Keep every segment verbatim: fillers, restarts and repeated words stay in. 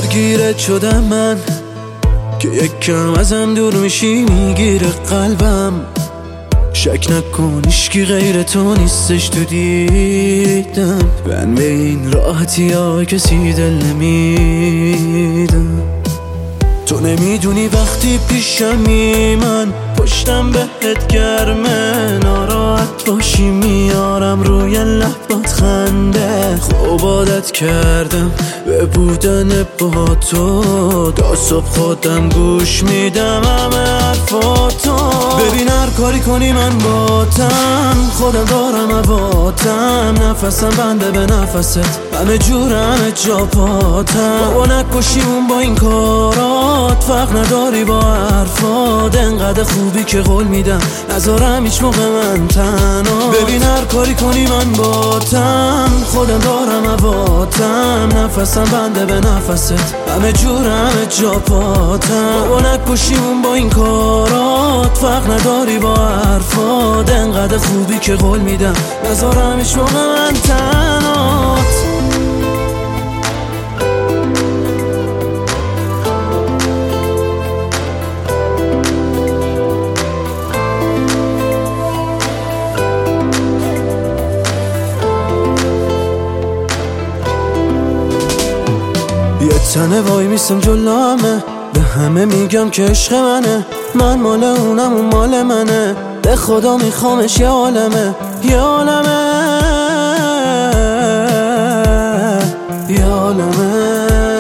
درگیرت شدم من که یک کم ازم دور میشی میگیره قلبم. شک نکن هیچکی غیر تو نیستش تو دیدم. من به این راحتی ها کسی دل نمیدم. تو نمیدونی وقتی پیشمی من پشتم بهت گرمه. ناراحت باشی میارم روی لبات خنده. خوب عادت کردم به بودن با تو. تا صبح خودم گوش میدم همه حرفاتو. ببین هر کاری کنی من باتم. خودم دارم هواتم. نفسم بنده به نفست. همه جور همه جا پاتم. بابا نکشیمون با این کارات. فرق نداری با حرفات. انقدر خوبی که قول میدم نذارم هیچ موقع من تنها. ببین هر کاری کنی من باتم. خودم دارم هواتم. نفسم بنده به نفست. همه جور همه جا پاتم. بابا نکشیمون با این کارات. فرق نداری با حرفات. انقدر خوبی که قول میدم نذارم هیچ موقع من تنهات. یه تنه وای میسم جلومه. به همه میگم که عشق منه. من مال اونم اون مال منه. به خدا میخوامش یه عالمه. یه عالمه یه عالمه.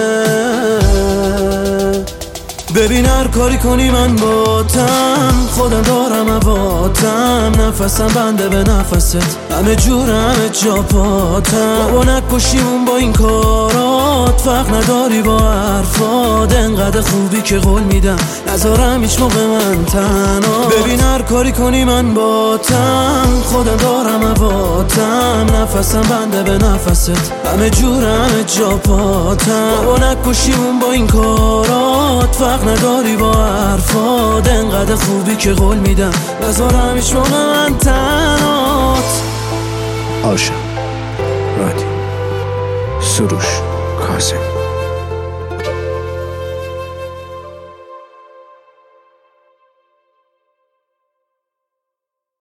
ببین هر کاری کنی من باتم. خودم دارم هواتم. نفسم بنده به نفست. همه جور همه جا پاتم. بابا نکشیمون با این کارات. فرق نداری با حرفات. انقدر خوبی که قول میدم نذارم هیچ موقع من تنها. ببین هر کاری کنی من باتم. خودم دارم هواتم. نفسم بنده به نفست. همه جور همه جا پاتم. بابا نکشیمون با این کارات. فرق نداری با حرفات. انقدر خوبی که قول میدم نذارم هیچ موقع من تنهات. آشا رادی سروش کاظم.